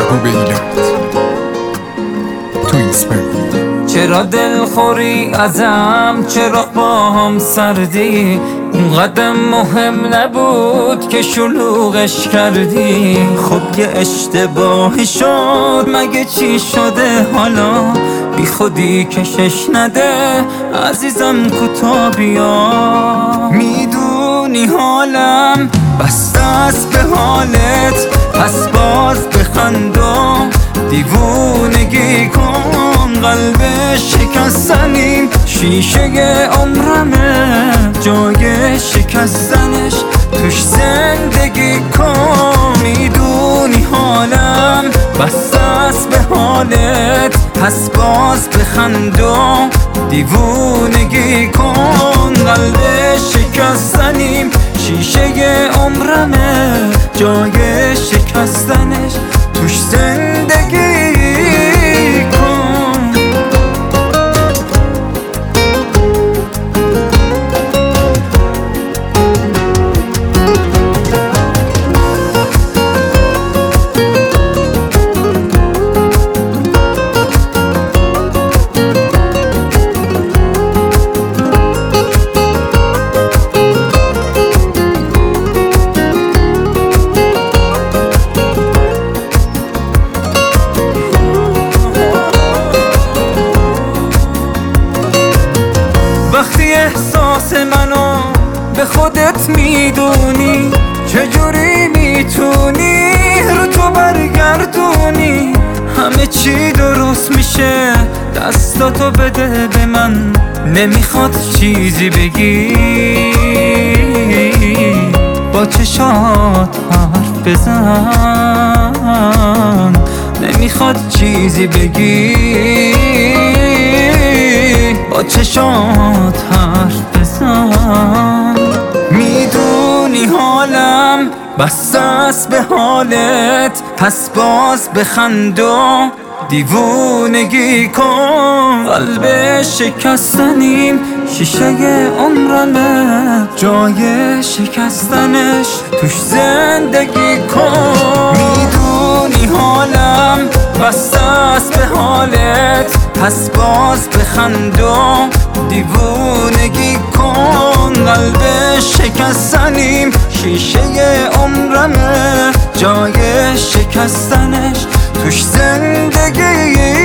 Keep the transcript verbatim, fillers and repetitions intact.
محبوب ایلات تو اسپرد. چرا دلخوری ازم، چرا با هم سردی؟ اونقدر مهم نبود که شلوغش کردی. خب یه اشتباهی شد، مگه چی شده حالا؟ بی خودی کشش نده عزیزم کوتا بیا. میدونی حالم بسته است به حالت، پس باز بخندم دیوونگی کن. قلب شکستنیم شیشه عمرمه، جای شکستنش توش زندگی کن. میدونی حالم بسته است به حالت، پس باز بخندم دیوونگی کن. قلب شکستنیم شیشه عمرمه، جای شکستنش توش زندگی کن. وقتی احساس منو به خودت میدونی، چجوری میتونی رو تو برگردونی؟ همه چی درست میشه، دستاتو بده به من. نمیخواد چیزی بگی، با چشات حرف بزن. نمیخواد چیزی بگی، با چشات حرف بزن. میدونی حالم بسته است به حالت، پس باز بخندم دیوونگی کن. قلب شکستنیم شیشه عمرمه، جای شکستنش توش زندگی کن. میدونی حالم بسته است به حالت، پس باز بخندم دیوونگی کن. قلب شکستنیم شیشه عمرمه، جای شکستنش توش زندگی